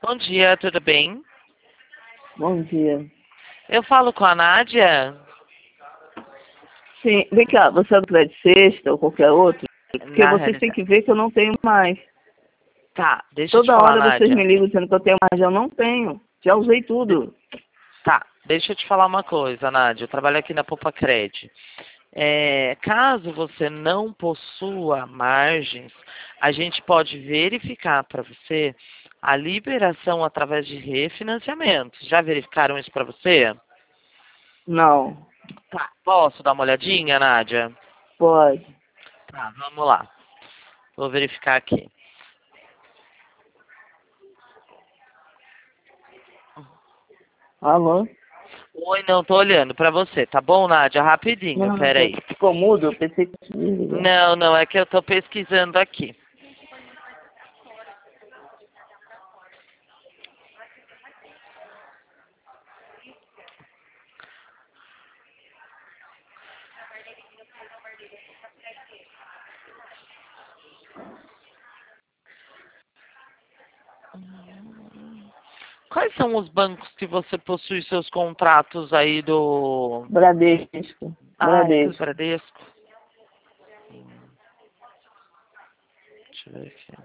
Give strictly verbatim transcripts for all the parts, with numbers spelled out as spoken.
Bom dia, tudo bem? Bom dia. Eu falo com a Nádia? Sim, vem cá, você é do Crédito Sexta ou qualquer outro? Porque Na vocês têm realidade. que ver que eu não tenho mais. Tá, deixa eu te Toda falar, hora vocês me Nádia. ligam dizendo que eu tenho mais, eu não tenho. Já usei De- tudo. Tá, deixa eu te falar uma coisa, Nádia. Eu trabalho aqui na Poupa Cred. É, caso você não possua margens, a gente pode verificar para você a liberação através de refinanciamento. Já verificaram isso para você? Não, Tá, posso dar uma olhadinha, Nádia? pode. Tá, vamos lá. Vou verificar aqui. Alô? Oi, não, tô olhando pra você, tá bom, Nádia? Rapidinho, Não, peraí. ficou mudo, eu pensei que tinha desligado. Não, não, é que eu tô pesquisando aqui. Quais são os bancos que você possui seus contratos aí do... Bradesco, Ah, é do Bradesco. Bradesco? Deixa eu ver aqui.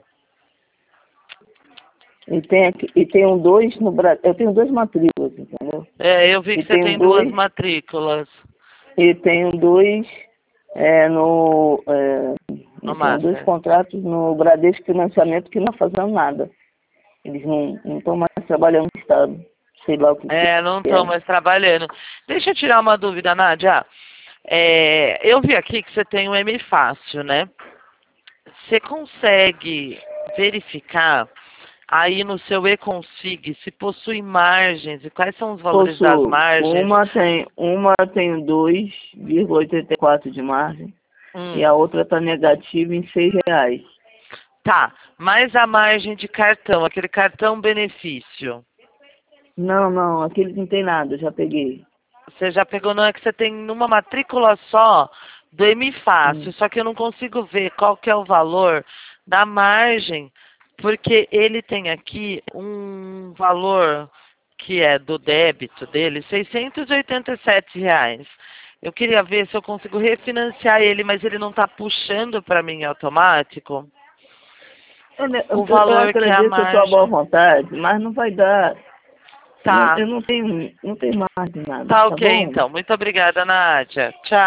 E tem, aqui, e tem um dois no Bradesco. Eu tenho dois matrículas, entendeu? É, eu vi E que você tenho tem duas dois, matrículas e tenho dois é, no. É, no eu tenho dois Master. contratos no Bradesco Financiamento que não estão fazendo nada. Eles não estão mais trabalhando no Estado. Sei lá o que, que É, não é. estou mais trabalhando. Deixa eu tirar uma dúvida, Nádia. É, eu vi aqui que você tem o M Fácil, né? Você consegue verificar aí no seu e-consig se possui margens e quais são os valores das Possuo. margens? Uma tem, uma tem dois vírgula oitenta e quatro de margem e Hum, a outra está negativa em seis reais. tá, mas a margem de cartão, aquele cartão benefício, Não, não, aquele não tem nada, já peguei. você já pegou, não é que você tem numa matrícula só do M Fácil, Hum. só que eu não consigo ver qual que é o valor da margem, porque ele tem aqui um valor que é do débito dele, seiscentos e oitenta e sete reais. Eu queria ver se eu consigo refinanciar ele, mas ele não está puxando para mim automático Eu, o eu, eu valor que é a agradeço a sua boa margem. vontade, mas não vai dar. Não, Tá, eu não tenho, não tenho mais de nada, tá tá ok bom? então. Muito obrigada, Nádia. Tchau.